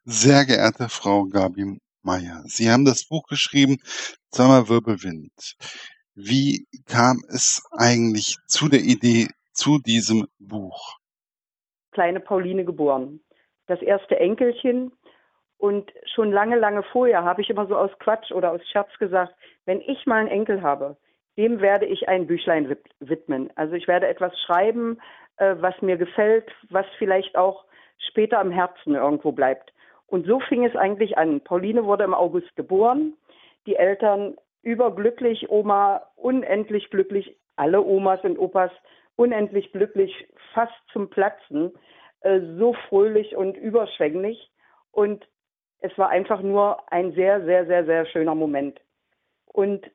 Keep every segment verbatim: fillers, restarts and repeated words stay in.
Sehr geehrte Frau Gabi Meier, Sie haben das Buch geschrieben „Sommerwirbelwind“. Wie kam es eigentlich zu der Idee zu diesem Buch? Kleine Pauline geboren. Das erste Enkelchen. Und schon lange, lange vorher habe ich immer so aus Quatsch oder aus Scherz gesagt, wenn ich mal einen Enkel habe, dem werde ich ein Büchlein widmen. Also ich werde etwas schreiben, äh, was mir gefällt, was vielleicht auch später am Herzen irgendwo bleibt. Und so fing es eigentlich an. Pauline wurde im August geboren. Die Eltern überglücklich, Oma unendlich glücklich, alle Omas und Opas unendlich glücklich, fast zum Platzen, äh, so fröhlich und überschwänglich. Und es war einfach nur ein sehr, sehr, sehr, sehr schöner Moment. Und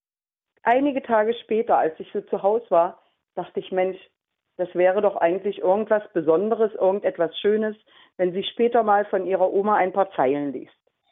einige Tage später, als ich so zu Hause war, dachte ich, Mensch, das wäre doch eigentlich irgendwas Besonderes, irgendetwas Schönes, wenn sie später mal von ihrer Oma ein paar Zeilen liest.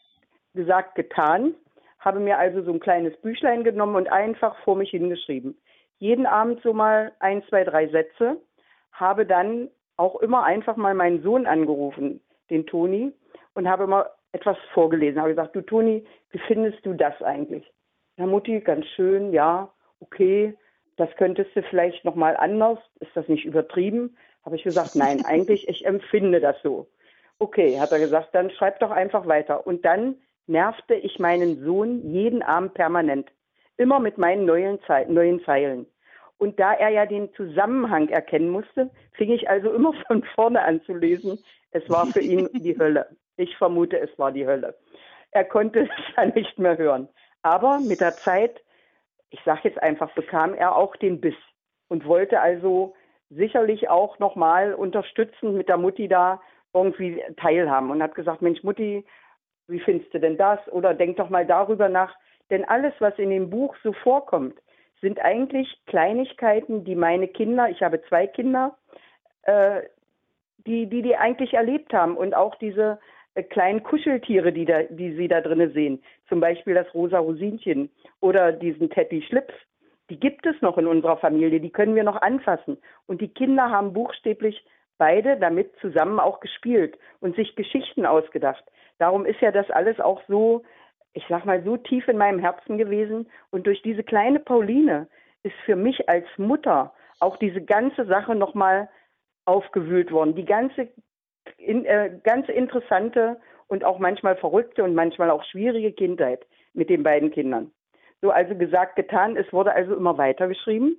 Gesagt, getan, habe mir also so ein kleines Büchlein genommen und einfach vor mich hingeschrieben. Jeden Abend so mal ein, zwei, drei Sätze, habe dann auch immer einfach mal meinen Sohn angerufen, den Toni, und habe immer etwas vorgelesen. Habe gesagt, du Toni, wie findest du das eigentlich? Na Mutti, ganz schön, ja, okay, das könntest du vielleicht nochmal anders. Ist das nicht übertrieben? Habe ich gesagt, nein, eigentlich, ich empfinde das so. Okay, hat er gesagt, dann schreib doch einfach weiter. Und dann nervte ich meinen Sohn jeden Abend permanent. Immer mit meinen neuen, Ze- neuen Zeilen. Und da er ja den Zusammenhang erkennen musste, fing ich also immer von vorne an zu lesen. Es war für ihn die Hölle. Ich vermute, es war die Hölle. Er konnte es dann nicht mehr hören. Aber mit der Zeit, ich sage jetzt einfach, bekam er auch den Biss und wollte also sicherlich auch nochmal unterstützend mit der Mutti da irgendwie teilhaben und hat gesagt, Mensch Mutti, wie findest du denn das? Oder denk doch mal darüber nach. Denn alles, was in dem Buch so vorkommt, sind eigentlich Kleinigkeiten, die meine Kinder, ich habe zwei Kinder, äh, die, die die eigentlich erlebt haben. Und auch diese äh, kleinen Kuscheltiere, die, da, die sie da drinnen sehen. Zum Beispiel das rosa Rosinchen oder diesen Teddy Schlips. Die gibt es noch in unserer Familie, die können wir noch anfassen. Und die Kinder haben buchstäblich beide damit zusammen auch gespielt und sich Geschichten ausgedacht. Darum ist ja das alles auch so, ich sag mal, so tief in meinem Herzen gewesen. Und durch diese kleine Pauline ist für mich als Mutter auch diese ganze Sache nochmal aufgewühlt worden. Die ganze, in, äh, ganz interessante und auch manchmal verrückte und manchmal auch schwierige Kindheit mit den beiden Kindern. So, also gesagt, getan. Es wurde also immer weitergeschrieben.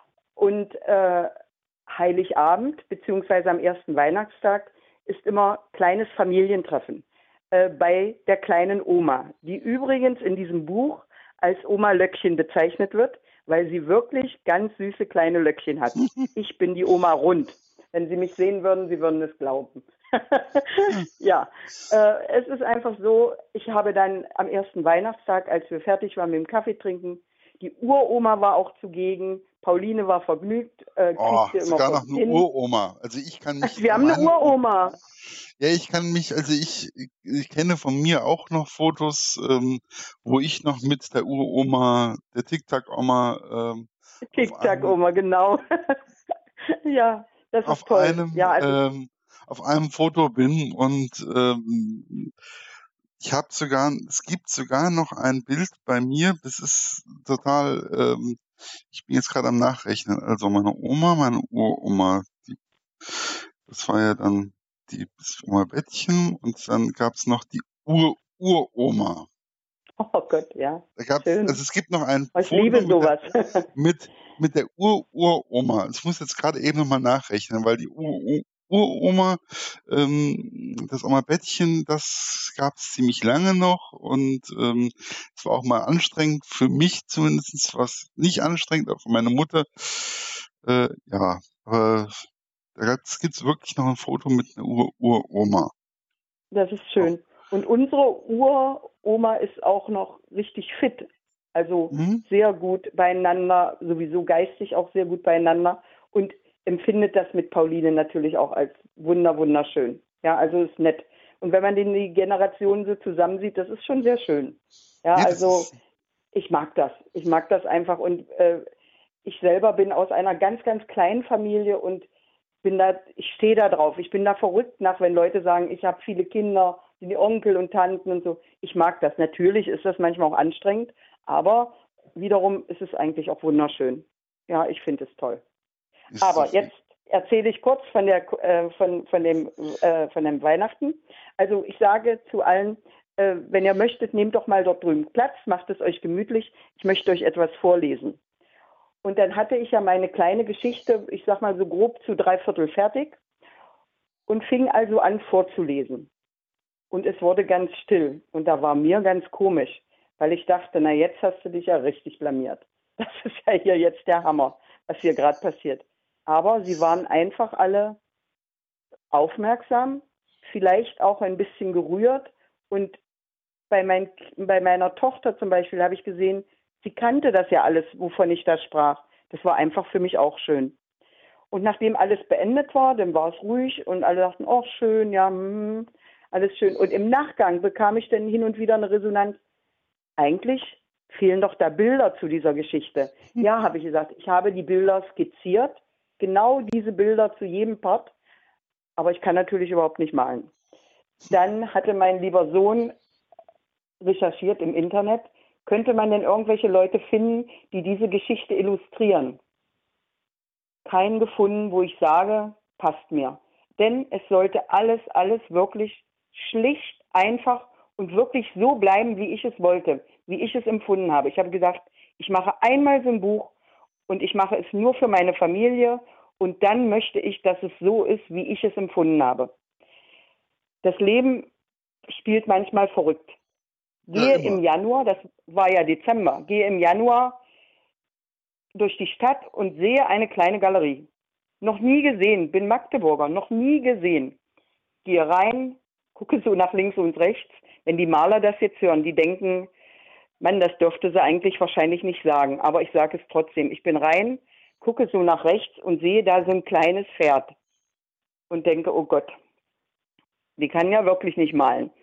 Und äh, Heiligabend beziehungsweise am ersten Weihnachtstag ist immer kleines Familientreffen äh, bei der kleinen Oma, die übrigens in diesem Buch als Oma Löckchen bezeichnet wird, weil sie wirklich ganz süße kleine Löckchen hat. Ich bin die Oma Rund. Wenn Sie mich sehen würden, Sie würden es glauben. Ja, äh, es ist einfach so, ich habe dann am ersten Weihnachtstag, als wir fertig waren mit dem Kaffee trinken, die Uroma war auch zugegen, Pauline war vergnügt, äh, Oh, kriegte immer sogar noch von eine hin. Uroma. Also, ich kann mich Wir an haben eine meine U Uroma. ja, ich kann mich also, ich ich kenne von mir auch noch Fotos, ähm, wo ich noch mit der Uroma, der Tic-Tac-Oma, ähm, auf einem Tic-Tac-Oma, genau. Ja, das ist auf toll. einem, Ja, also ähm auf einem Foto bin und, ähm, ich habe sogar es gibt sogar noch ein Bild bei mir, das ist total, ähm ich bin jetzt grad am Nachrechnen. Also, meine Oma, meine Uroma, die das war ja dann die das Oma Bettchen und dann gab's noch die Ur-Uroma. oh Gott, ja, Da gab's also, schön. es gibt noch ein Oh, ich Foto liebe mit der sowas. mit mit der Ur-Uroma. Ich muss jetzt grade eben noch mal nachrechnen, weil die Ur Uroma, ähm, das Oma Bettchen, das gab's ziemlich lange noch und, ähm, es war auch mal anstrengend, für mich zumindestens war's nicht anstrengend, auch für meine Mutter. Äh, ja, aber da gab's gibt's wirklich noch 'n Foto mit 'ner Ur-Uroma. Das ist Auch. schön. Und unsere Uroma ist auch noch richtig fit. Also Mhm. sehr gut beieinander, sowieso geistig auch sehr gut beieinander und empfindet das mit Pauline natürlich auch als wunder wunderschön. Ja, also ist nett. Und wenn man den die Generationen so zusammensieht, das ist schon sehr schön. Ja, Ja, das also ist ich mag das. Ich mag das einfach und äh, ich selber bin aus einer ganz, ganz kleinen Familie und bin da, ich stehe da drauf. Ich bin da verrückt nach, wenn Leute sagen, ich habe viele Kinder, die Onkel und Tanten und so. Ich mag das. Natürlich ist das manchmal auch anstrengend, aber wiederum ist es eigentlich auch wunderschön. Ja, ich finde es toll. Ist es Aber auf jetzt erzähle ich kurz von der äh, von von dem äh, von dem Weihnachten. Also ich sage zu allen, äh, wenn ihr möchtet, nehmt doch mal dort drüben Platz, macht es euch gemütlich. Ich möchte euch etwas vorlesen. Und dann hatte ich ja meine kleine Geschichte, ich sag mal so grob zu drei Viertel fertig und fing also an vorzulesen. Und es wurde ganz still. Und da war mir ganz komisch, weil ich dachte, na jetzt hast du dich ja richtig blamiert. Das ist ja hier jetzt der Hammer, was hier gerade passiert. Aber sie waren einfach alle aufmerksam, vielleicht auch ein bisschen gerührt. Und bei, mein, bei meiner Tochter zum Beispiel habe ich gesehen, sie kannte das ja alles, wovon ich da sprach. Das war einfach für mich auch schön. Und nachdem alles beendet war, dann war es ruhig und alle dachten, oh schön, ja, hm, alles schön. Und im Nachgang bekam ich dann hin und wieder eine Resonanz. Eigentlich fehlen doch da Bilder zu dieser Geschichte. Ja, habe ich gesagt, ich habe die Bilder skizziert, genau diese Bilder zu jedem Part, aber ich kann natürlich überhaupt nicht malen. Dann hatte mein lieber Sohn recherchiert im Internet, könnte man denn irgendwelche Leute finden, die diese Geschichte illustrieren? Keinen gefunden, wo ich sage, passt mir. Denn es sollte alles, alles wirklich schlicht, einfach und wirklich so bleiben, wie ich es wollte, wie ich es empfunden habe. Ich habe gesagt, ich mache einmal so ein Buch und ich mache es nur für meine Familie und dann möchte ich, dass es so ist, wie ich es empfunden habe. Das Leben spielt manchmal verrückt. Gehe Ja, im immer. Januar, das war ja Dezember, gehe im Januar durch die Stadt und sehe eine kleine Galerie. Noch nie gesehen, bin Magdeburger, noch nie gesehen. Gehe rein, gucke so nach links und rechts. Wenn die Maler das jetzt hören, die denken, Mann, das dürfte sie eigentlich wahrscheinlich nicht sagen. Aber ich sage es trotzdem. Ich bin rein, gucke so nach rechts und sehe da so ein kleines Pferd. Und denke, oh Gott, die kann ja wirklich nicht malen.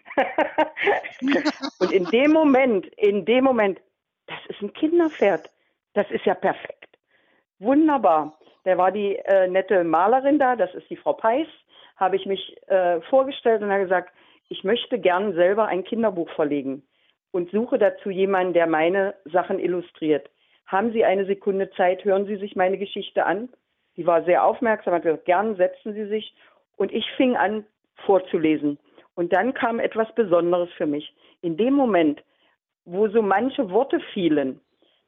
Und in dem Moment, in dem Moment, das ist ein Kinderpferd. Das ist ja perfekt. Wunderbar. Da war die äh, nette Malerin da, das ist die Frau Peiß, habe ich mich äh, vorgestellt und habe gesagt, ich möchte gern selber ein Kinderbuch verlegen und suche dazu jemanden, der meine Sachen illustriert. Haben Sie eine Sekunde Zeit, hören Sie sich meine Geschichte an? Die war sehr aufmerksam, hat gesagt, gern setzen Sie sich. Und ich fing an vorzulesen. Und dann kam etwas Besonderes für mich. In dem Moment, wo so manche Worte fielen,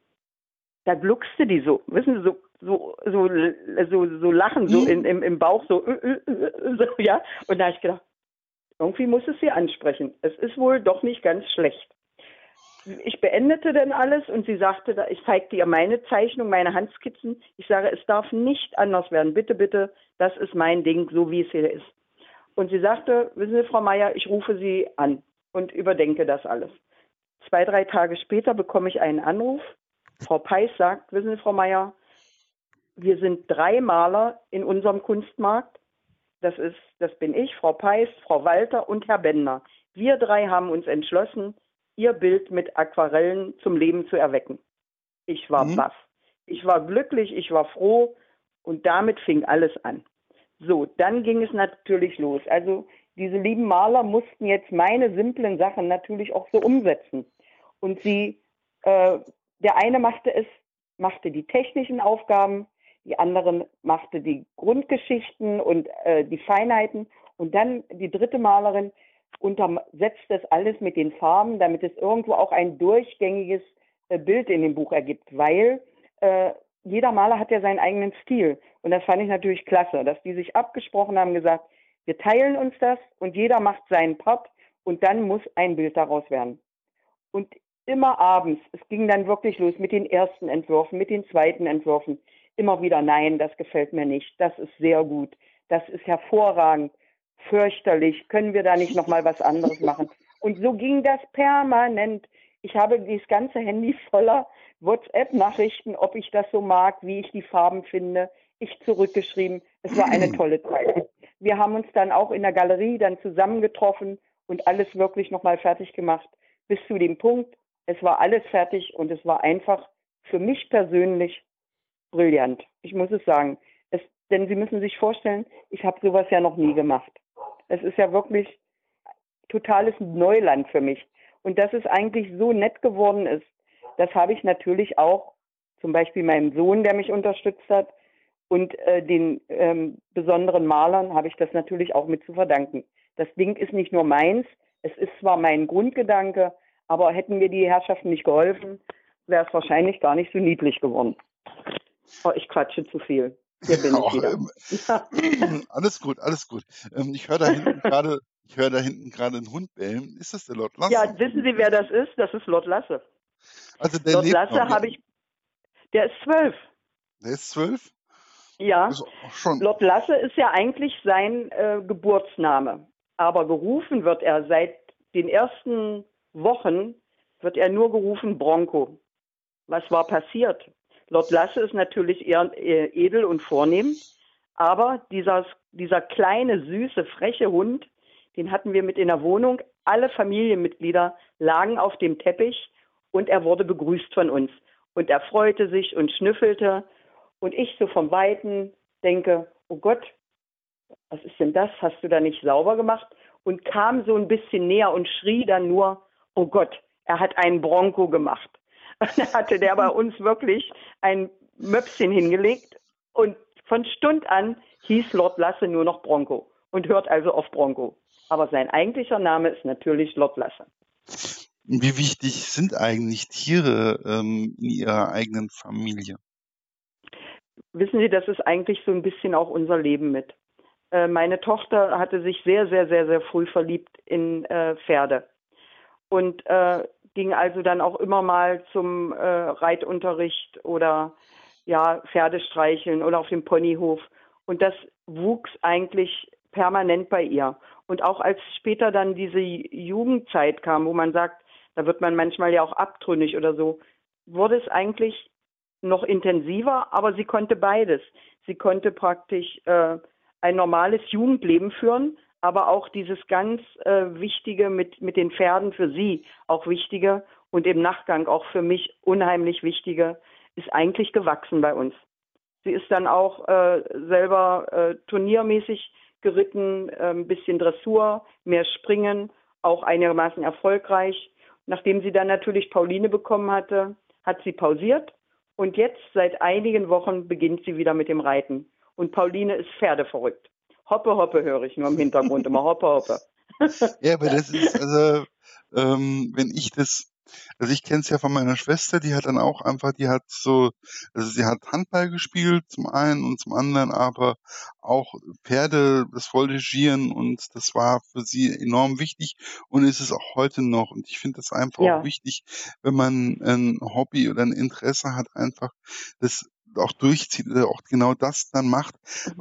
da gluckste die so, wissen Sie, so, so, so, so, so lachen, so in, im, im Bauch, so, so, ja. Und da habe ich gedacht, irgendwie muss es sie ansprechen. Es ist wohl doch nicht ganz schlecht. Ich beendete dann alles und sie sagte, ich zeigte ihr meine Zeichnung, meine Handskizzen. Ich sage, es darf nicht anders werden. Bitte, bitte, das ist mein Ding, so wie es hier ist. Und sie sagte, wissen Sie, Frau Meier, ich rufe Sie an und überdenke das alles. Zwei, drei Tage später bekomme ich einen Anruf. Frau Peiß sagt, wissen Sie, Frau Meier, wir sind drei Maler in unserem Kunstmarkt. Das ist, das bin ich, Frau Peiß, Frau Walter und Herr Bender. Wir drei haben uns entschlossen, Ihr Bild mit Aquarellen zum Leben zu erwecken. Ich war Mhm. baff. Ich war glücklich, ich war froh und damit fing alles an. So, dann ging es natürlich los. Also diese lieben Maler mussten jetzt meine simplen Sachen natürlich auch so umsetzen. Und sie, äh, der eine machte es, machte die technischen Aufgaben, die anderen machte die Grundgeschichten und äh, die Feinheiten. Und dann die dritte Malerin untersetzt das alles mit den Farben, damit es irgendwo auch ein durchgängiges äh, Bild in dem Buch ergibt. Weil äh, jeder Maler hat ja seinen eigenen Stil. Und das fand ich natürlich klasse, dass die sich abgesprochen haben, gesagt, wir teilen uns das und jeder macht seinen Part und dann muss ein Bild daraus werden. Und immer abends, es ging dann wirklich los mit den ersten Entwürfen, mit den zweiten Entwürfen. Immer wieder, nein, das gefällt mir nicht, das ist sehr gut, das ist hervorragend, fürchterlich, können wir da nicht nochmal was anderes machen? Und so ging das permanent. Ich habe dieses ganze Handy voller WhatsApp-Nachrichten, ob ich das so mag, wie ich die Farben finde. Ich zurückgeschrieben. Es war eine tolle Zeit. Wir haben uns dann auch in der Galerie dann zusammengetroffen und alles wirklich nochmal fertig gemacht. Bis zu dem Punkt, es war alles fertig und es war einfach für mich persönlich brillant. Ich muss es sagen. Es, denn Sie müssen sich vorstellen, ich habe sowas ja noch nie gemacht. Es ist ja wirklich totales Neuland für mich. Und dass es eigentlich so nett geworden ist, das habe ich natürlich auch zum Beispiel meinem Sohn, der mich unterstützt hat, und äh, den ähm, besonderen Malern habe ich das natürlich auch mit zu verdanken. Das Ding ist nicht nur meins, es ist zwar mein Grundgedanke, aber hätten mir die Herrschaften nicht geholfen, wäre es wahrscheinlich gar nicht so niedlich geworden. Oh, ich quatsche zu viel. Hier bin ich Ach, wieder. ähm, Ja. alles gut, alles gut. Ähm, ich höre da hinten gerade, ich höre da hinten gerade einen Hund bellen. Ist das der Lord Ja, Lasse? wissen Sie, wer das ist? Das ist Lord Lasse. Also der Lord lebt noch. Lasse Ja, habe ich, der ist zwölf. der ist zwölf. Ja, Ist auch schon. Lord Lasse ist ja eigentlich sein äh, Geburtsname. Aber gerufen wird er seit den ersten Wochen, wird er nur gerufen Bronco. Was war passiert? Lord Lasse ist natürlich eher äh, edel und vornehm, aber dieser, dieser kleine, süße, freche Hund, den hatten wir mit in der Wohnung. Alle Familienmitglieder lagen auf dem Teppich und er wurde begrüßt von uns. Und er freute sich und schnüffelte. Und ich so vom Weiten denke, oh Gott, was ist denn das? Hast du da nicht sauber gemacht? Und kam so ein bisschen näher und schrie dann nur, oh Gott, er hat einen Bronco gemacht. Und da hatte der bei uns wirklich ein Möpschen hingelegt und von Stund an hieß Lord Lasse nur noch Bronco und hört also auf Bronco. Aber sein eigentlicher Name ist natürlich Lord Lasse. Wie wichtig sind eigentlich Tiere ähm, in ihrer eigenen Familie? Wissen Sie, das ist eigentlich so ein bisschen auch unser Leben mit. Äh, meine Tochter hatte sich sehr, sehr, sehr, sehr früh verliebt in äh, Pferde und äh, ging also dann auch immer mal zum äh, Reitunterricht oder ja, Pferde streicheln oder auf dem Ponyhof. Und das wuchs eigentlich permanent bei ihr. Und auch als später dann diese Jugendzeit kam, wo man sagt, da wird man manchmal ja auch abtrünnig oder so, wurde es eigentlich noch intensiver, aber sie konnte beides. Sie konnte praktisch äh, ein normales Jugendleben führen, aber auch dieses ganz äh, Wichtige mit, mit den Pferden für sie auch Wichtige und im Nachgang auch für mich unheimlich Wichtige, ist eigentlich gewachsen bei uns. Sie ist dann auch äh, selber äh, turniermäßig geritten, äh, ein bisschen Dressur, mehr Springen, auch einigermaßen erfolgreich. Nachdem sie dann natürlich Pauline bekommen hatte, hat sie pausiert und jetzt seit einigen Wochen beginnt sie wieder mit dem Reiten. Und Pauline ist pferdeverrückt. Hoppe, hoppe höre ich nur im Hintergrund immer, hoppe, hoppe. Ja, aber das ist, also, ähm, wenn ich das, also ich kenne es ja von meiner Schwester, die hat dann auch einfach, die hat so, also sie hat Handball gespielt zum einen und zum anderen aber auch Pferde, das Voltigieren und das war für sie enorm wichtig und ist es auch heute noch. Und ich finde das einfach auch Ja, wichtig, wenn man ein Hobby oder ein Interesse hat, einfach das auch durchzieht oder auch genau das dann macht,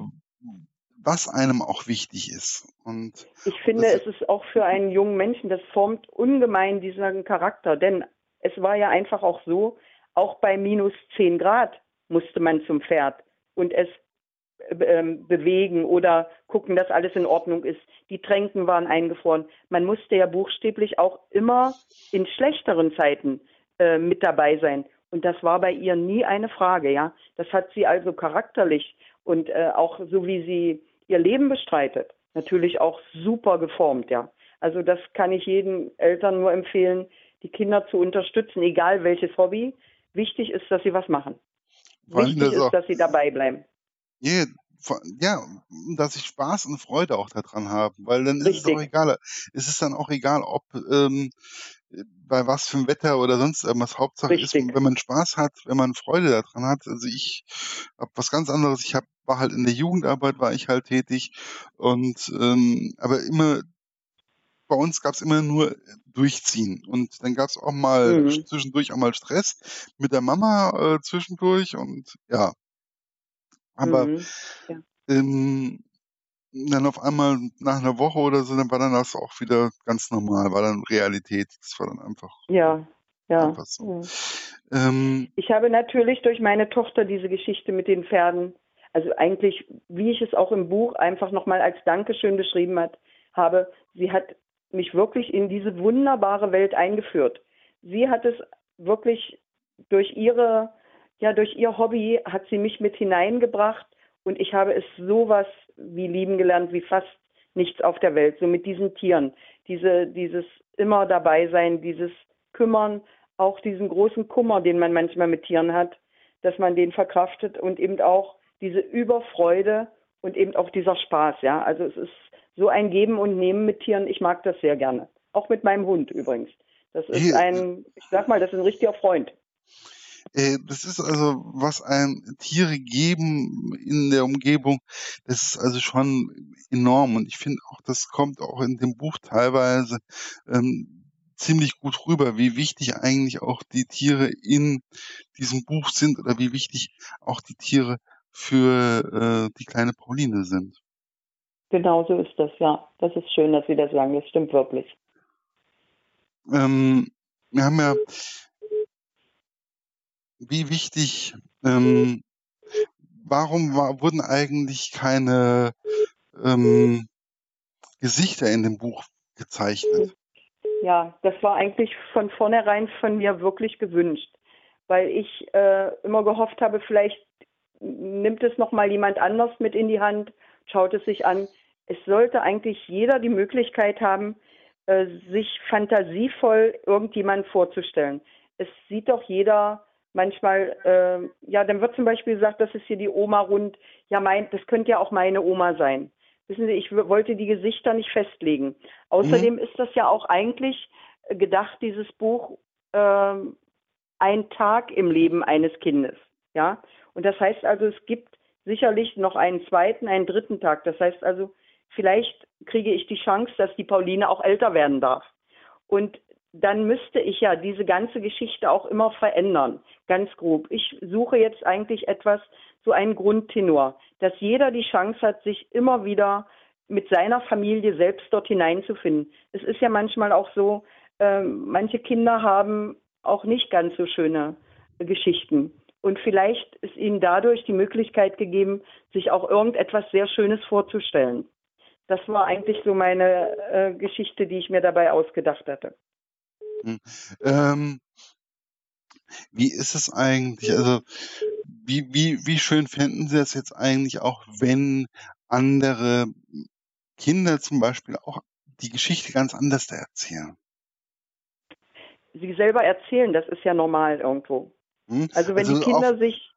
was einem auch wichtig ist. Und ich ob finde, das, es ist auch für einen jungen Menschen, das formt ungemein diesen Charakter. Denn es war ja einfach auch so, auch bei minus zehn Grad musste man zum Pferd und es ähm, bewegen oder gucken, dass alles in Ordnung ist. Die Tränken waren eingefroren. Man musste ja buchstäblich auch immer in schlechteren Zeiten äh, mit dabei sein. Und das war bei ihr nie eine Frage, ja. Das hat sie also charakterlich und äh, auch so wie sie ihr Leben bestreitet, natürlich auch super geformt, ja. Also das kann ich jedem Eltern nur empfehlen, die Kinder zu unterstützen, egal welches Hobby. Wichtig ist, dass sie was machen. vor allem Wichtig das auch, ist, dass sie dabei bleiben. ja, vor, ja, dass ich Spaß und Freude auch daran habe, weil dann ist es auch Richtig, egal, es ist dann auch egal, ob ähm, bei was für ein Wetter oder sonst irgendwas. Hauptsache ist, richtig. wenn man Spaß hat, wenn man Freude daran hat. Also ich habe was ganz anderes. Ich hab, war halt in der Jugendarbeit, war ich halt tätig und ähm, aber immer bei uns gab's immer nur durchziehen und dann gab's auch mal Mhm. zwischendurch auch mal Stress mit der Mama äh, zwischendurch und ja, aber Mhm. Ja. ähm, dann auf einmal nach einer Woche oder so, dann war dann das auch wieder ganz normal, war dann Realität. Das war dann einfach, ja, Ja, ja. einfach so. Ja. Ähm, Ich habe natürlich durch meine Tochter diese Geschichte mit den Pferden, also eigentlich, wie ich es auch im Buch einfach nochmal als Dankeschön beschrieben hat, habe, sie hat mich wirklich in diese wunderbare Welt eingeführt. Sie hat es wirklich durch ihre, ja, durch ihr Hobby hat sie mich mit hineingebracht und ich habe es sowas wie lieben gelernt, wie fast nichts auf der Welt, so mit diesen Tieren. diese, dieses immer dabei sein, dieses Kümmern, auch diesen großen Kummer, den man manchmal mit Tieren hat, dass man den verkraftet und eben auch diese Überfreude und eben auch dieser Spaß, ja. Also es ist so ein Geben und Nehmen mit Tieren, ich mag das sehr gerne. Auch mit meinem Hund übrigens. Das ist Hier, ein, ich sag mal, das ist ein richtiger Freund. äh, das ist also, was einem Tiere geben in der Umgebung, das ist also schon enorm. Und ich finde auch, das kommt auch in dem Buch teilweise ähm, ziemlich gut rüber, wie wichtig eigentlich auch die Tiere in diesem Buch sind oder wie wichtig auch die Tiere für äh, die kleine Pauline sind. Genau so ist das, ja. Das ist schön, dass Sie das sagen. Das stimmt wirklich. Ähm, wir haben ja, wie wichtig, ähm, warum war, wurden eigentlich keine ähm, Gesichter in dem Buch gezeichnet? Ja, das war eigentlich von vornherein von mir wirklich gewünscht, weil ich äh, immer gehofft habe, vielleicht nimmt es noch mal jemand anders mit in die Hand, schaut es sich an. Es sollte eigentlich jeder die Möglichkeit haben, äh, sich fantasievoll irgendjemand vorzustellen. Es sieht doch jeder manchmal, äh, ja, dann wird zum Beispiel gesagt, das ist hier die Oma rund. Ja, mein, das könnte ja auch meine Oma sein. Wissen Sie, ich w- wollte die Gesichter nicht festlegen. Mhm. Außerdem ist das ja auch eigentlich äh, gedacht, dieses Buch, ähm, ein Tag im Leben eines Kindes. Ja, und das heißt also, es gibt sicherlich noch einen zweiten, einen dritten Tag. Das heißt also, vielleicht kriege ich die Chance, dass die Pauline auch älter werden darf. Und dann müsste ich ja diese ganze Geschichte auch immer verändern, ganz grob. Ich suche jetzt eigentlich etwas, so einen Grundtenor, dass jeder die Chance hat, sich immer wieder mit seiner Familie selbst dort hineinzufinden. Es ist ja manchmal auch so, ähm, manche Kinder haben auch nicht ganz so schöne Geschichten. Und vielleicht ist ihnen dadurch die Möglichkeit gegeben, sich auch irgendetwas sehr Schönes vorzustellen. Das war eigentlich so meine äh, Geschichte, die ich mir dabei ausgedacht hatte. Mhm. Ähm, wie ist es eigentlich? Also, wie, wie, wie schön fänden Sie das jetzt eigentlich auch, wenn andere Kinder zum Beispiel auch die Geschichte ganz anders erzählen? Sie selber erzählen, das ist ja normal irgendwo. Mhm. Also wenn die Also auch Kinder sich,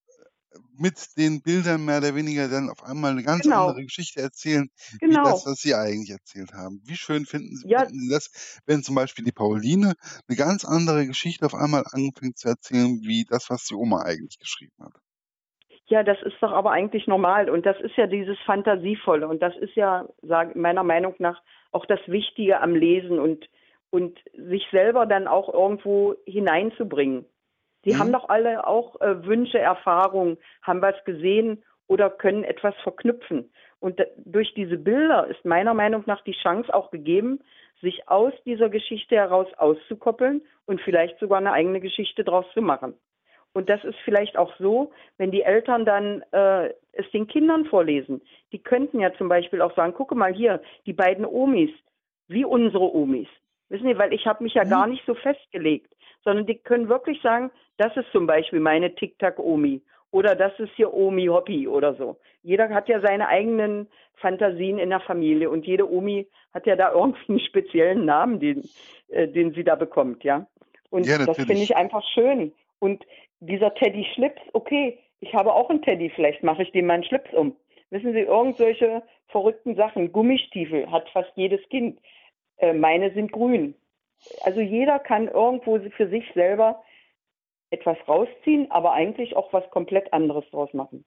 mit den Bildern mehr oder weniger dann auf einmal eine ganz andere genau, Geschichte erzählen, wie das, genau, was Sie eigentlich erzählt haben. Wie schön finden Sie ja, finden Sie das, wenn zum Beispiel die Pauline eine ganz andere Geschichte auf einmal anfängt zu erzählen, wie das, was die Oma eigentlich geschrieben hat? ja, das ist doch aber eigentlich normal und das ist ja dieses Fantasievolle und das ist ja, sag, meiner Meinung nach auch das Wichtige am Lesen und, und sich selber dann auch irgendwo hineinzubringen. Die haben Mhm. doch alle auch äh, Wünsche, Erfahrungen, haben was gesehen oder können etwas verknüpfen. Und da, durch diese Bilder ist meiner Meinung nach die Chance auch gegeben, sich aus dieser Geschichte heraus auszukoppeln und vielleicht sogar eine eigene Geschichte draus zu machen. Und das ist vielleicht auch so, wenn die Eltern dann äh, es den Kindern vorlesen. Die könnten ja zum Beispiel auch sagen, gucke mal hier, die beiden Omis, wie unsere Omis. Wissen Sie, weil ich habe mich ja Mhm. gar nicht so festgelegt, sondern die können wirklich sagen, das ist zum Beispiel meine Tic-Tac-Omi oder das ist hier Omi Hoppi oder so. Jeder hat ja seine eigenen Fantasien in der Familie und jede Omi hat ja da irgendwie einen speziellen Namen, den, äh, den sie da bekommt, ja. Und Ja, das finde natürlich. ich einfach schön. Und dieser Teddy-Schlips, okay, ich habe auch einen Teddy, vielleicht mache ich dem mal einen Schlips um. Wissen Sie, irgend solche verrückten Sachen. Gummistiefel hat fast jedes Kind. Äh, meine sind grün. Also jeder kann irgendwo für sich selber etwas rausziehen, aber eigentlich auch was komplett anderes draus machen.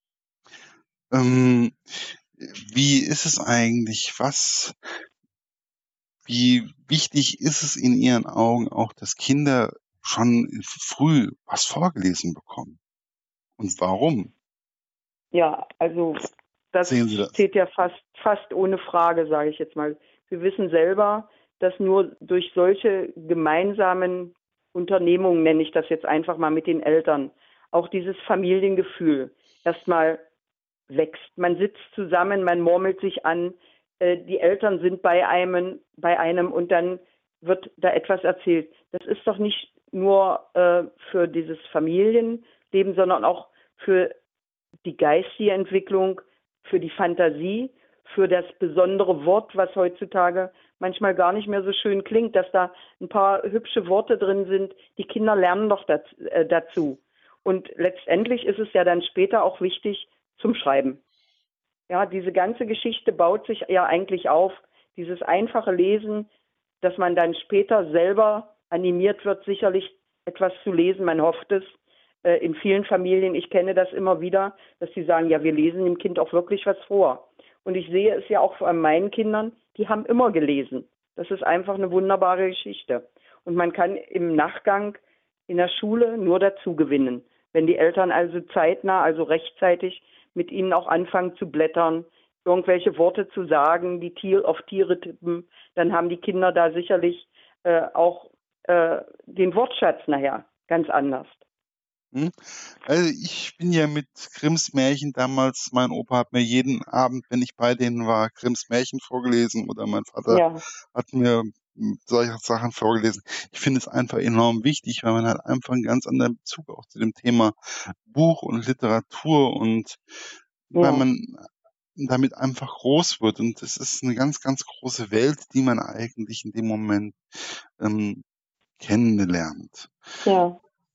Ähm, wie ist es eigentlich? Was, wie wichtig ist es in Ihren Augen auch, dass Kinder schon früh was vorgelesen bekommen? Und warum Ja, also das sehen Sie das? steht ja fast, fast ohne Frage, sage ich jetzt mal. Wir wissen selber, dass nur durch solche gemeinsamen Unternehmungen, nenne ich das jetzt einfach mal mit den Eltern, auch dieses Familiengefühl erstmal wächst. Man sitzt zusammen, man murmelt sich an, äh, die Eltern sind bei einem, bei einem und dann wird da etwas erzählt. Das ist doch nicht nur äh, für dieses Familienleben, sondern auch für die geistige Entwicklung, für die Fantasie, für das besondere Wort, was heutzutage manchmal gar nicht mehr so schön klingt, dass da ein paar hübsche Worte drin sind. Die Kinder lernen doch das, äh, dazu. Und letztendlich ist es ja dann später auch wichtig zum Schreiben. Ja, diese ganze Geschichte baut sich ja eigentlich auf, dieses einfache Lesen, dass man dann später selber animiert wird, sicherlich etwas zu lesen. Man hofft es. Äh, in vielen Familien, ich kenne das immer wieder, dass sie sagen, ja, wir lesen dem Kind auch wirklich was vor. Und ich sehe es ja auch an meinen Kindern, die haben immer gelesen. Das ist einfach eine wunderbare Geschichte. Und man kann im Nachgang in der Schule nur dazu gewinnen. Wenn die Eltern also zeitnah, also rechtzeitig mit ihnen auch anfangen zu blättern, irgendwelche Worte zu sagen, die Tier, auf Tiere tippen, dann haben die Kinder da sicherlich äh, auch äh, den Wortschatz nachher ganz anders. Hm? Also ich bin ja mit Grimms Märchen damals, mein Opa hat mir jeden Abend, wenn ich bei denen war, Grimms Märchen vorgelesen oder mein Vater Ja, hat mir hm, solche Sachen vorgelesen. Ich finde es einfach enorm wichtig, weil man halt einfach einen ganz anderen Bezug auch zu dem Thema Buch und Literatur und weil ja, man damit einfach groß wird. Und es ist eine ganz, ganz große Welt, die man eigentlich in dem Moment ähm, kennenlernt. ja.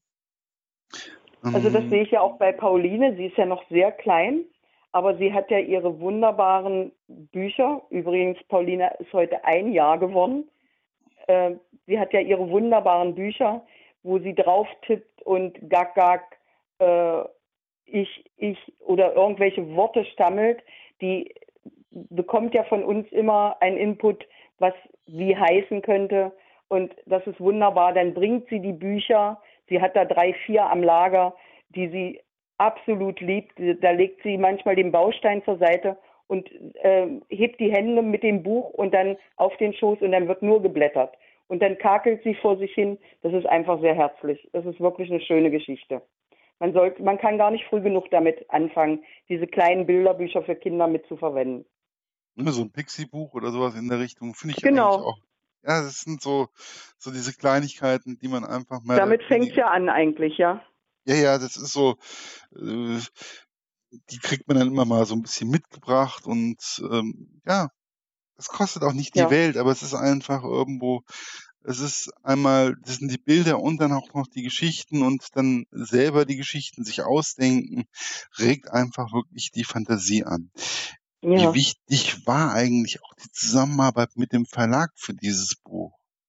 Also das Ähm, sehe ich ja auch bei Pauline. Sie ist ja noch sehr klein, aber sie hat ja ihre wunderbaren Bücher. Übrigens, Pauline ist heute ein Jahr geworden. Äh, sie hat ja ihre wunderbaren Bücher, wo sie drauf tippt und gack, gack, äh, ich, ich oder irgendwelche Worte stammelt. Die bekommt ja von uns immer einen Input, was wie heißen könnte. Und das ist wunderbar. Dann bringt sie die Bücher. Sie hat da drei, vier am Lager, die sie absolut liebt. Da legt sie manchmal den Baustein zur Seite und äh, hebt die Hände mit dem Buch und dann auf den Schoß und dann wird nur geblättert. Und dann kakelt sie vor sich hin. Das ist einfach sehr herzlich. Das ist wirklich eine schöne Geschichte. Man sollte, man kann gar nicht früh genug damit anfangen, diese kleinen Bilderbücher für Kinder mitzuverwenden. ne, so ein Pixie-Buch oder sowas in der Richtung finde ich eigentlich Genau. auch. Ja, das sind so, so diese Kleinigkeiten, die man einfach mehr oder Damit fängt es weniger. ja an eigentlich, ja. Ja, ja, das ist so, äh, die kriegt man dann immer mal so ein bisschen mitgebracht und ähm, ja, das kostet auch nicht die Ja. Welt, aber es ist einfach irgendwo, es ist einmal, das sind die Bilder und dann auch noch die Geschichten und dann selber die Geschichten sich ausdenken, regt einfach wirklich die Fantasie an. Wie Ja. wichtig war eigentlich auch die Zusammenarbeit mit dem Verlag für dieses Buch?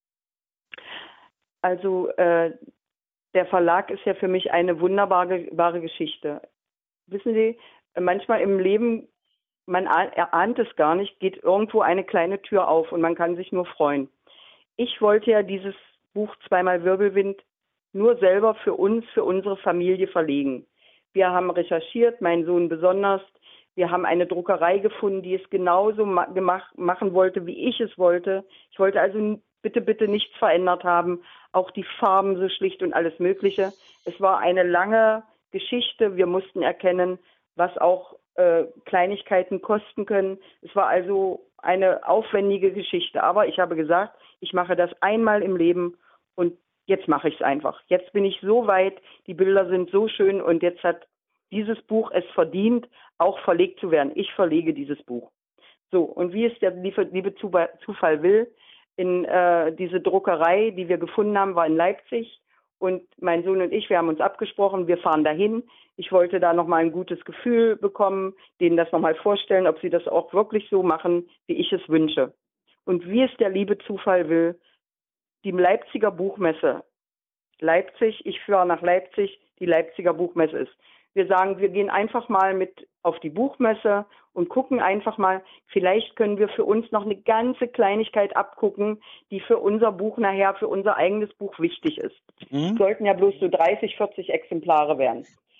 Also äh, der Verlag ist ja für mich eine wunderbare wahre Geschichte. Wissen Sie, manchmal im Leben, man ah- erahnt es gar nicht, geht irgendwo eine kleine Tür auf und man kann sich nur freuen. Ich wollte ja dieses Buch Zweimal Wirbelwind nur selber für uns, für unsere Familie verlegen. Wir haben recherchiert, mein Sohn besonders. Wir haben eine Druckerei gefunden, die es genauso ma gemacht, machen wollte, wie ich es wollte. Ich wollte also n- bitte, bitte nichts verändert haben. Auch die Farben so schlicht und alles Mögliche. Es war eine lange Geschichte. Wir mussten erkennen, was auch äh, Kleinigkeiten kosten können. Es war also eine aufwendige Geschichte. Aber ich habe gesagt, ich mache das einmal im Leben und jetzt mache ich es einfach. Jetzt bin ich so weit, die Bilder sind so schön und jetzt hat dieses Buch es verdient, auch verlegt zu werden. Ich verlege dieses Buch. So, und wie es der liebe, liebe Zufall will, in äh, diese Druckerei, die wir gefunden haben, war in Leipzig. Und mein Sohn und ich, wir haben uns abgesprochen, wir fahren dahin. Ich wollte da nochmal ein gutes Gefühl bekommen, denen das nochmal vorstellen, ob sie das auch wirklich so machen, wie ich es wünsche. Und wie es der liebe Zufall will, die Leipziger Buchmesse. Leipzig, ich fahre nach Leipzig, die Leipziger Buchmesse ist. Wir sagen, wir gehen einfach mal mit auf die Buchmesse und gucken einfach mal, vielleicht können wir für uns noch eine ganze Kleinigkeit abgucken, die für unser Buch nachher, für unser eigenes Buch wichtig ist. Mhm. Sollten ja bloß so dreißig, vierzig Exemplare werden.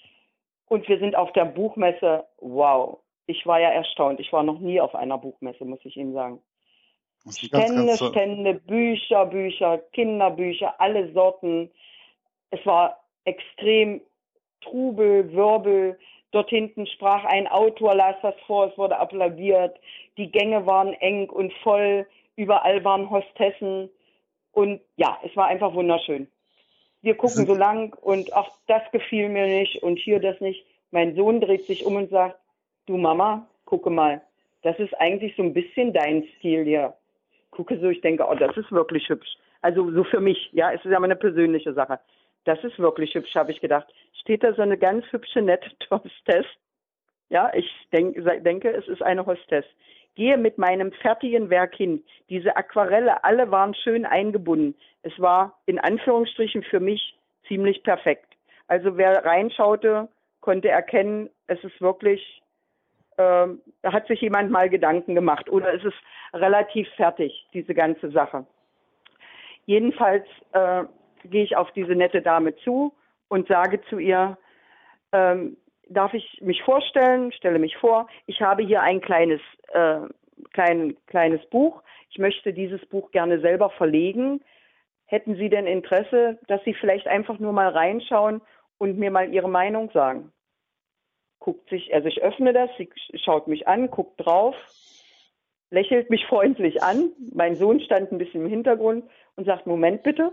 Und wir sind auf der Buchmesse, wow, ich war ja erstaunt. Ich war noch nie auf einer Buchmesse, muss ich Ihnen sagen. Das ist ein ganz, ganz Stände, toll. Stände, Bücher, Bücher, Kinderbücher, alle Sorten. Es war extrem Trubel, Wirbel. Dort hinten sprach ein Autor, las das vor, es wurde applaudiert. Die Gänge waren eng und voll. Überall waren Hostessen. Und ja, es war einfach wunderschön. Wir Das gucken sind, so lang und ach, das gefiel mir nicht und hier das nicht. Mein Sohn dreht sich um und sagt, du Mama, gucke mal, das ist eigentlich so ein bisschen dein Stil hier. gucke so, ich denke, oh, das ist wirklich hübsch. Also so für mich, ja, es ist ja mal eine persönliche Sache. Das ist wirklich hübsch, habe ich gedacht. Steht da so eine ganz hübsche, nette Hostess. Ja, ich denk, denke, es ist eine Hostess. Gehe mit meinem fertigen Werk hin. Diese Aquarelle, alle waren schön eingebunden. Es war in Anführungsstrichen für mich ziemlich perfekt. Also wer reinschaute, konnte erkennen, es ist wirklich, äh, da hat sich jemand mal Gedanken gemacht oder es ist relativ fertig, diese ganze Sache. Jedenfalls äh, gehe ich auf diese nette Dame zu und sage zu ihr, ähm, darf ich mich vorstellen, stelle mich vor, ich habe hier ein kleines, äh, klein, kleines Buch. Ich möchte dieses Buch gerne selber verlegen. Hätten Sie denn Interesse, dass Sie vielleicht einfach nur mal reinschauen und mir mal Ihre Meinung sagen? Guckt sich, also ich öffne das, sie schaut mich an, guckt drauf, lächelt mich freundlich an. Mein Sohn stand ein bisschen im Hintergrund und sagt, Moment bitte.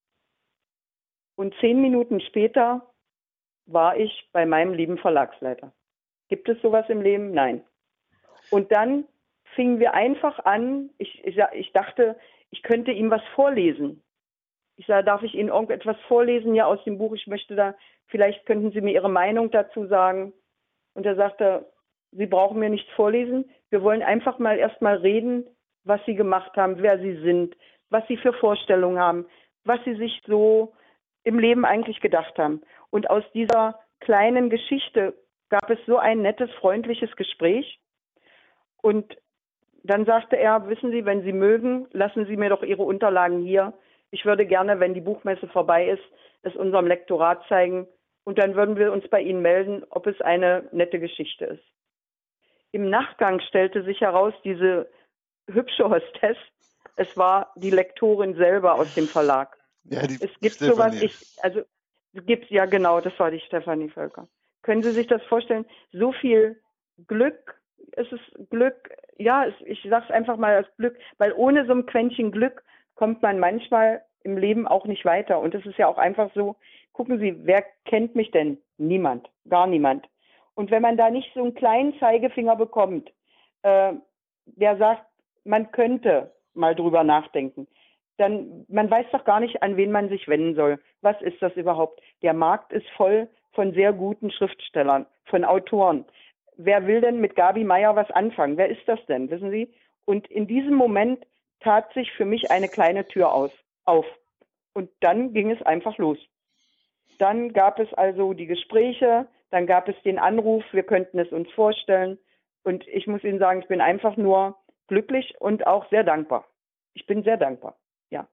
Und zehn Minuten später war ich bei meinem lieben Verlagsleiter. Gibt es sowas im Leben? Nein. Und dann fingen wir einfach an, ich, ich, ich dachte, ich könnte ihm was vorlesen. Ich sage, darf ich Ihnen irgendetwas vorlesen hier aus dem Buch? Ich möchte da, vielleicht könnten Sie mir Ihre Meinung dazu sagen. Und er sagte, Sie brauchen mir nichts vorlesen. Wir wollen einfach mal erst mal reden, was Sie gemacht haben, wer Sie sind, was Sie für Vorstellungen haben, was Sie sich so im Leben eigentlich gedacht haben. Und aus dieser kleinen Geschichte gab es so ein nettes, freundliches Gespräch. Und dann sagte er, wissen Sie, wenn Sie mögen, lassen Sie mir doch Ihre Unterlagen hier. Ich würde gerne, wenn die Buchmesse vorbei ist, es unserem Lektorat zeigen. Und dann würden wir uns bei Ihnen melden, ob es eine nette Geschichte ist. Im Nachgang stellte sich heraus, diese hübsche Hostess, es war die Lektorin selber aus dem Verlag. Ja, die Es gibt Stefanie. sowas, ich, also es gibt, ja genau, das war die Stefanie Völker. Können Sie sich das vorstellen? So viel Glück, es ist Glück, ja, es, ich sag's einfach mal als Glück, weil ohne so ein Quäntchen Glück kommt man manchmal im Leben auch nicht weiter. Und es ist ja auch einfach so, gucken Sie, wer kennt mich denn? Niemand, gar niemand. Und wenn man da nicht so einen kleinen Zeigefinger bekommt, äh, der sagt, man könnte mal drüber nachdenken, dann, man weiß doch gar nicht, an wen man sich wenden soll. Was ist das überhaupt? Der Markt ist voll von sehr guten Schriftstellern, von Autoren. Wer will denn mit Gabi Meier was anfangen? Wer ist das denn, wissen Sie? Und in diesem Moment tat sich für mich eine kleine Tür aus, auf. Und dann ging es einfach los. Dann gab es also die Gespräche, dann gab es den Anruf, wir könnten es uns vorstellen. Und ich muss Ihnen sagen, ich bin einfach nur glücklich und auch sehr dankbar. Ich bin sehr dankbar. Ja.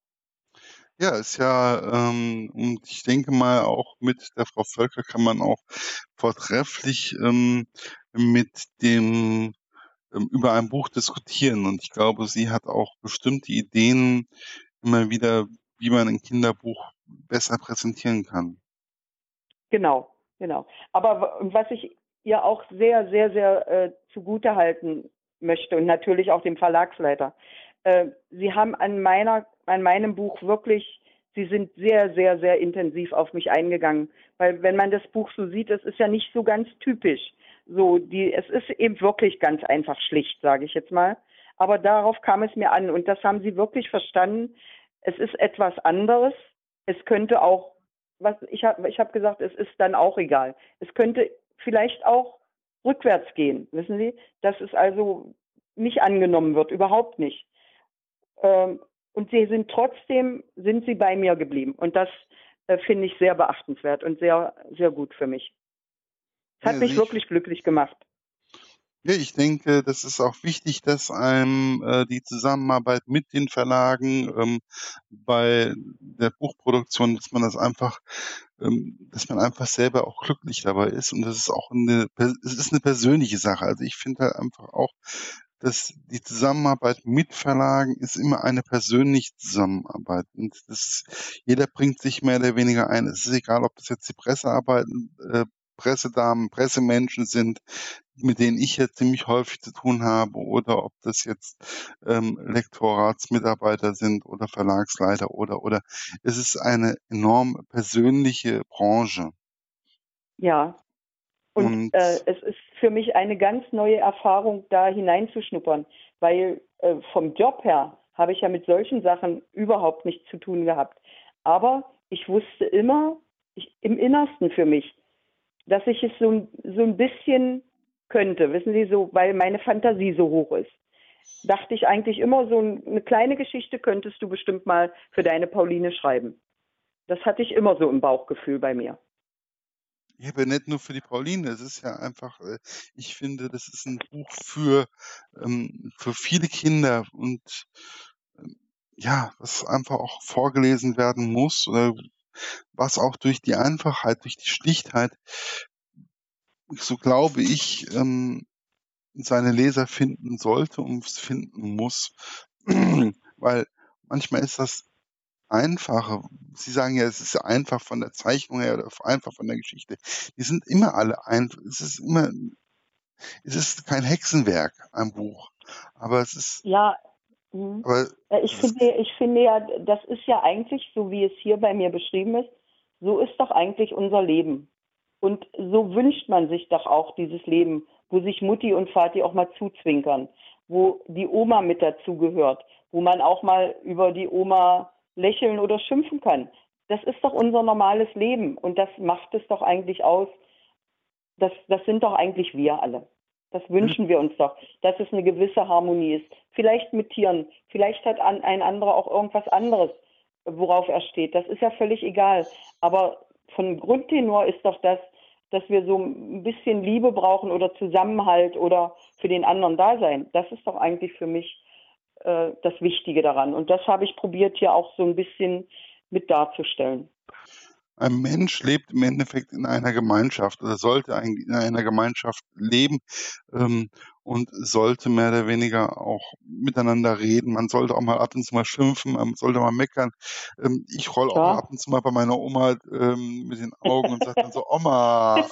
Ja, ist ja, ähm, und ich denke mal, auch mit der Frau Völker kann man auch vortrefflich ähm, mit dem ähm, über ein Buch diskutieren. Und ich glaube, sie hat auch bestimmte Ideen immer wieder, wie man ein Kinderbuch besser präsentieren kann. Genau, genau. Aber w- was ich ihr auch sehr, sehr, sehr äh, zugute halten möchte und natürlich auch dem Verlagsleiter, äh, Sie haben an meiner, an meinem Buch wirklich, Sie sind sehr, sehr, sehr intensiv auf mich eingegangen, weil wenn man das Buch so sieht, es ist ja nicht so ganz typisch. So, die, es ist eben wirklich ganz einfach schlicht, sage ich jetzt mal. Aber darauf kam es mir an und das haben Sie wirklich verstanden. Es ist etwas anderes. Es könnte auch, was ich habe, ich habe gesagt, es ist dann auch egal. Es könnte vielleicht auch rückwärts gehen, wissen Sie, dass es also nicht angenommen wird, überhaupt nicht. Ähm, und sie sind trotzdem, sind sie bei mir geblieben. Und das äh, finde ich sehr beachtenswert und sehr, sehr gut für mich. Es hat Ja, mich sehe ich. wirklich glücklich gemacht. Ja, ich denke, das ist auch wichtig, dass einem äh, die Zusammenarbeit mit den Verlagen ähm, bei der Buchproduktion, dass man das einfach, ähm, dass man einfach selber auch glücklich dabei ist. Und das ist auch eine, per- es ist eine persönliche Sache. Also ich finde halt einfach auch, dass die Zusammenarbeit mit Verlagen ist immer eine persönliche Zusammenarbeit. Und das ist, jeder bringt sich mehr oder weniger ein. Es ist egal, ob das jetzt die Pressearbeiten, äh, Pressedamen, Pressemenschen sind, mit denen ich jetzt ziemlich häufig zu tun habe, oder ob das jetzt ähm, Lektoratsmitarbeiter sind oder Verlagsleiter oder oder es ist eine enorm persönliche Branche. Ja. Und Und äh, es ist für mich eine ganz neue Erfahrung, da hineinzuschnuppern, weil äh, vom Job her habe ich ja mit solchen Sachen überhaupt nichts zu tun gehabt. Aber ich wusste immer, ich, im Innersten für mich, dass ich es so, ein- so ein bisschen könnte, wissen Sie, so, weil meine Fantasie so hoch ist. Dachte ich eigentlich immer, so ein- eine kleine Geschichte könntest du bestimmt mal für deine Pauline schreiben. Das hatte ich immer so im Bauchgefühl bei mir. Ja, aber nicht nur für die Pauline. Es ist ja einfach, äh, ich finde, das ist ein Buch für, ähm, für viele Kinder und ähm, ja, was einfach auch vorgelesen werden muss oder was auch durch die Einfachheit, durch die Schlichtheit, so glaube ich, ähm, seine Leser finden sollte und finden muss. Weil manchmal ist das Einfache. Sie sagen ja, es ist ja einfach von der Zeichnung her oder einfach von der Geschichte. Die sind immer alle einfach. Es ist immer, es ist kein Hexenwerk, ein Buch. Aber es ist, Ja, mhm. aber Äh, ich es ist, finde, ich finde ja, das ist ja eigentlich, so wie es hier bei mir beschrieben ist, so ist doch eigentlich unser Leben. Und so wünscht man sich doch auch dieses Leben, wo sich Mutti und Vati auch mal zuzwinkern, wo die Oma mit dazugehört, wo man auch mal über die Oma lächeln oder schimpfen kann. Das ist doch unser normales Leben und das macht es doch eigentlich aus. Das, das sind doch eigentlich wir alle. Das wünschen wir uns doch, dass es eine gewisse Harmonie ist. Vielleicht mit Tieren, vielleicht hat an, ein anderer auch irgendwas anderes, worauf er steht. Das ist ja völlig egal. Aber von Grundtenor ist doch das, dass wir so ein bisschen Liebe brauchen oder Zusammenhalt oder für den anderen da sein. Das ist doch eigentlich für mich äh, das Wichtige daran. Und das habe ich probiert hier auch so ein bisschen mit darzustellen. ein Mensch lebt im Endeffekt in einer Gemeinschaft oder sollte eigentlich in einer Gemeinschaft leben, ähm, und sollte mehr oder weniger auch miteinander reden. Man sollte auch mal ab und zu mal schimpfen, man sollte mal meckern. Ähm, ich rolle auch mal ab Klar. und zu mal bei meiner Oma ähm, mit den Augen und sage dann so, Oma.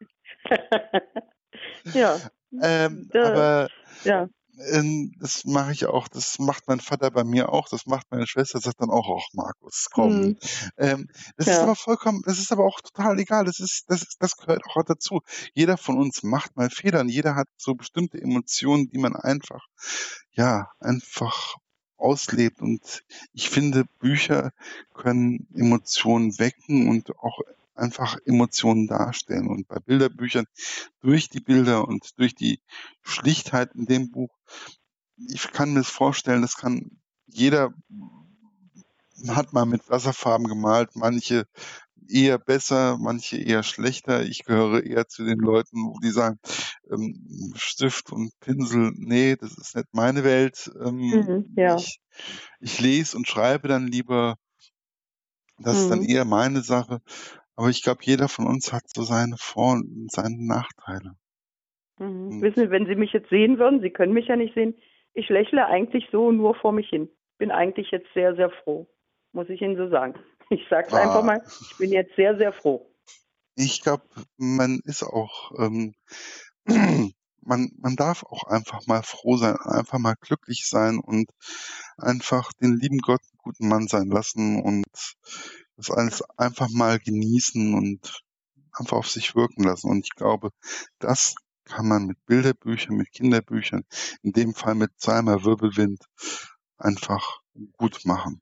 Ja, Ähm, da, aber ja. ähm, das mache ich auch, das macht mein Vater bei mir auch, das macht meine Schwester, sagt dann auch: „Ach Markus, komm." Hm, Ähm, das ist ja, aber vollkommen das ist aber auch total egal. Das ist das ist das gehört auch dazu. Jeder von uns macht mal Fehler und jeder hat so bestimmte Emotionen, die man einfach ja, einfach auslebt. Und ich finde, Bücher können Emotionen wecken und auch einfach Emotionen darstellen. Und bei Bilderbüchern durch die Bilder und durch die Schlichtheit in dem Buch, ich kann mir das vorstellen, das kann jeder hat mal mit Wasserfarben gemalt, manche eher besser, manche eher schlechter. Ich gehöre eher zu den Leuten, wo die sagen, ähm, Stift und Pinsel, nee, das ist nicht meine Welt. mhm, Ähm, ja, ich, ich lese und schreibe dann lieber, das ist dann mhm, eher meine Sache. Aber ich glaube, jeder von uns hat so seine Vor- und seine Nachteile. mhm. Und Wissen Sie, wenn Sie mich jetzt sehen würden, Sie können mich ja nicht sehen, ich lächle eigentlich so nur vor mich hin. Bin eigentlich jetzt sehr, sehr froh, muss ich Ihnen so sagen. Ich sage es einfach ah, mal, ich bin jetzt sehr, sehr froh. ich glaube, man ist auch, ähm, man, man darf auch einfach mal froh sein, einfach mal glücklich sein und einfach den lieben Gott einen guten Mann sein lassen und das alles einfach mal genießen und einfach auf sich wirken lassen. Und ich glaube, das kann man mit Bilderbüchern, mit Kinderbüchern, in dem Fall mit Zweimal Wirbelwind, einfach gut machen.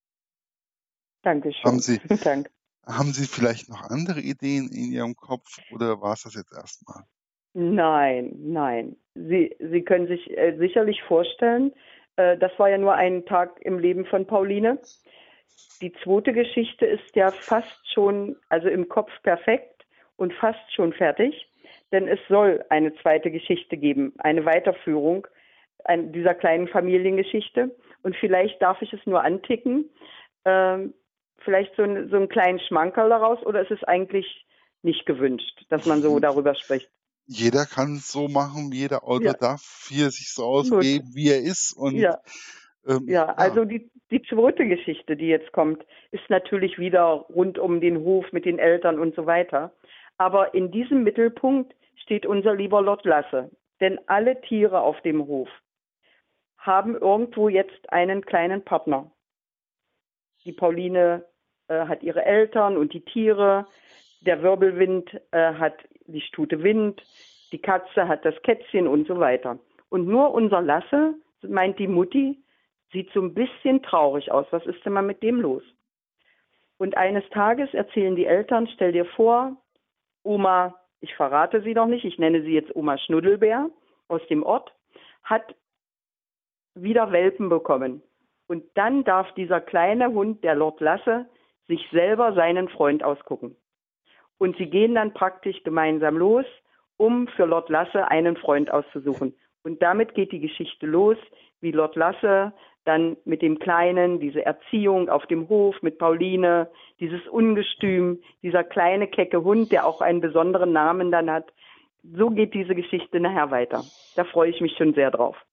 Haben Dankeschön. Sie, Danke. haben Sie vielleicht noch andere Ideen in Ihrem Kopf oder war es das jetzt erstmal? Nein, nein. Sie, Sie können sich äh, sicherlich vorstellen, äh, das war ja nur ein Tag im Leben von Pauline. Die zweite Geschichte ist ja fast schon, also im Kopf perfekt und fast schon fertig, denn es soll eine zweite Geschichte geben, eine Weiterführung ein, dieser kleinen Familiengeschichte. Und vielleicht darf ich es nur anticken, ähm, vielleicht so, ein, so einen kleinen Schmankerl daraus, oder ist es eigentlich nicht gewünscht, dass man so darüber spricht? Jeder kann es so machen, jeder Autor Ja, darf hier sich so gut. ausgeben, wie er ist und Ja, ähm, ja. ja, Also die, die zweite Geschichte, die jetzt kommt, ist natürlich wieder rund um den Hof mit den Eltern und so weiter. Aber in diesem Mittelpunkt steht unser lieber Lord Lasse. Denn alle Tiere auf dem Hof haben irgendwo jetzt einen kleinen Partner. Die Pauline äh, hat ihre Eltern und die Tiere. Der Wirbelwind äh, hat die Stute Wind. die Katze hat das Kätzchen und so weiter. Und nur unser Lasse, meint die Mutti, sieht so ein bisschen traurig aus. Was ist denn mal mit dem los? Und eines Tages erzählen die Eltern, stell dir vor, Oma, ich verrate sie noch nicht, ich nenne sie jetzt Oma Schnuddelbär aus dem Ort, hat wieder Welpen bekommen. Und dann darf dieser kleine Hund, der Lord Lasse, sich selber seinen Freund ausgucken. Und sie gehen dann praktisch gemeinsam los, um für Lord Lasse einen Freund auszusuchen. Und damit geht die Geschichte los, wie Lord Lasse dann mit dem Kleinen, diese Erziehung auf dem Hof mit Pauline, dieses Ungestüm, dieser kleine kecke Hund, der auch einen besonderen Namen dann hat. So geht diese Geschichte nachher weiter. Da freue ich mich schon sehr drauf.